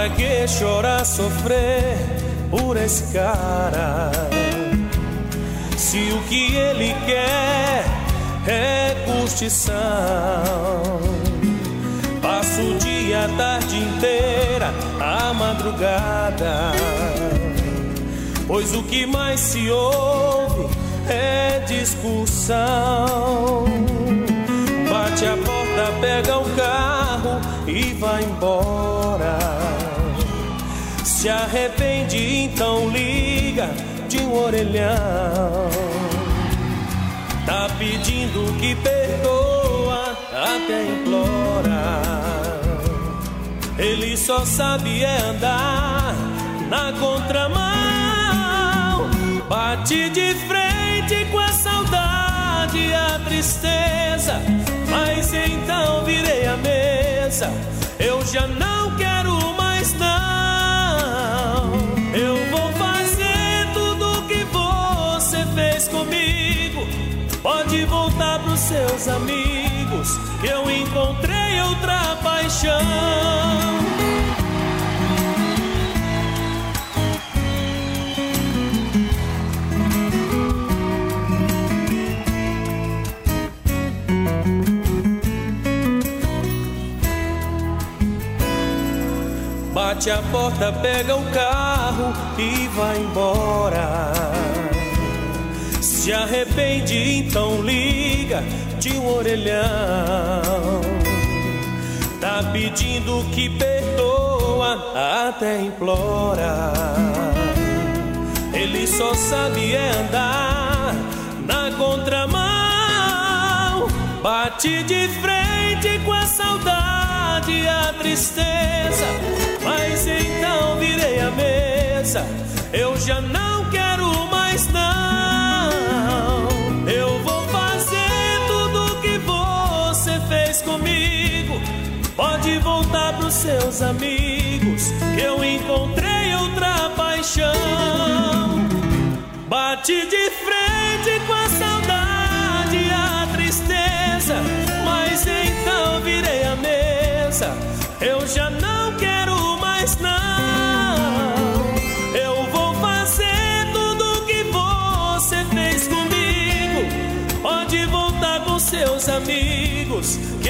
Para que chorar, sofrer por esse cara? Se o que ele quer é curtição, passo o dia, a tarde inteira, a madrugada, pois o que mais se ouve é discussão. Bate a porta, pega o carro e vai embora. Se arrepende, então liga de um orelhão. Tá pedindo que perdoa, até implora. Ele só sabe é andar na contramão. Bate de frente com a saudade e a tristeza. Mas então virei a mesa, eu já não quero mais não. Eu vou fazer tudo o que você fez comigo. Pode voltar pros seus amigos, que eu encontrei outra paixão. Bate a porta, pega o carro e vai embora. Se arrepende, então liga de um orelhão. Tá pedindo que perdoa, até implora. Ele só sabe é andar na contramão. Bate de frente com a saudade e a tristeza. Mas então virei a mesa, eu já não quero mais não. Eu vou fazer tudo o que você fez comigo. Pode voltar pros seus amigos, que eu encontrei outra paixão. Bate de frente com a saudade e a tristeza. Mas então virei a mesa, eu já não quero mais não. Eu vou fazer tudo o que você fez comigo. Pode voltar com seus amigos,